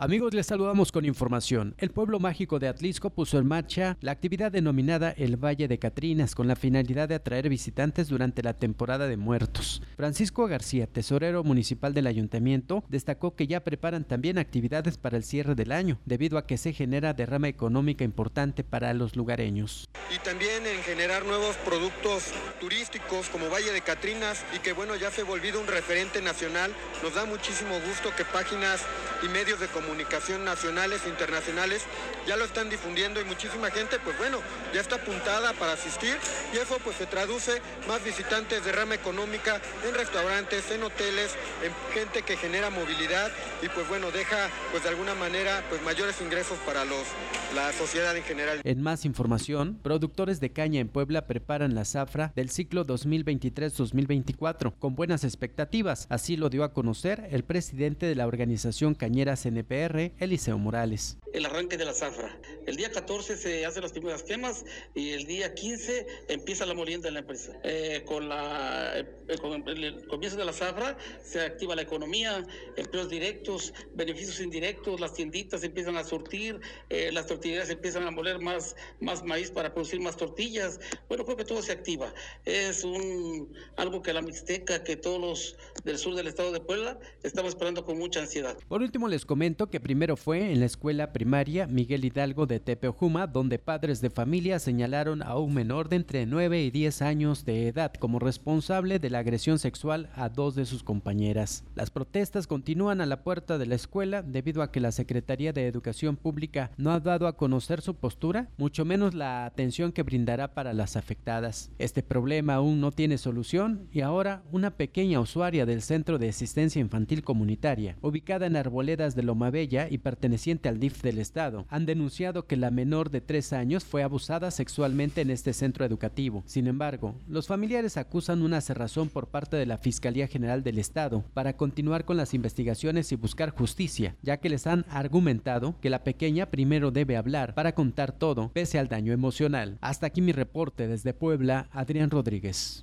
Amigos, les saludamos con información. El pueblo mágico de Atlixco puso en marcha la actividad denominada el Valle de Catrinas con la finalidad de atraer visitantes durante la temporada de muertos. Francisco García, tesorero municipal del ayuntamiento, destacó que ya preparan también actividades para el cierre del año, debido a que se genera derrama económica importante para los lugareños. Y también en generar nuevos productos turísticos como Valle de Catrinas y que bueno, ya se ha volvido un referente nacional. Nos da muchísimo gusto que páginas y medios de comunicación nacionales e internacionales ya lo están difundiendo y muchísima gente pues bueno, ya está apuntada para asistir y eso pues se traduce más visitantes, derrama económica en restaurantes, en hoteles, en gente que genera movilidad y pues bueno, deja pues de alguna manera pues mayores ingresos para la sociedad en general. En más información, productores de caña en Puebla preparan la zafra del ciclo 2023-2024 con buenas expectativas, así lo dio a conocer el presidente de la organización cañera CNPR, Eliseo Morales. El arranque de la zafra. El día 14 se hacen las primeras quemas y el día 15 empieza la molienda de la empresa. Con el comienzo de la zafra se activa la economía, empleos directos, beneficios indirectos, las tienditas empiezan a surtir, las tortillerías empiezan a moler más maíz para producir más tortillas. Bueno, creo que todo se activa. Es algo que la Mixteca, que todos los del sur del estado de Puebla estamos esperando con mucha ansiedad. Por último, les comento que primero fue en la escuela primaria Miguel Hidalgo de Tepeojuma, donde padres de familia señalaron a un menor de entre 9 y 10 años de edad como responsable de la agresión sexual a dos de sus compañeras. Las protestas continúan a la puerta de la escuela debido a que la Secretaría de Educación Pública no ha dado a conocer su postura, mucho menos la atención que brindará para las afectadas. Este problema aún no tiene solución y ahora una pequeña usuaria del Centro de Asistencia Infantil Comunitaria, ubicada en Arboledas de Lomabella y perteneciente al DIF del estado, han denunciado que la menor de 3 años fue abusada sexualmente en este centro educativo. Sin embargo, los familiares acusan una cerrazón por parte de la Fiscalía General del Estado para continuar con las investigaciones y buscar justicia, ya que les han argumentado que la pequeña primero debe hablar para contar todo, pese al daño emocional. Hasta aquí mi reporte desde Puebla, Adrián Rodríguez.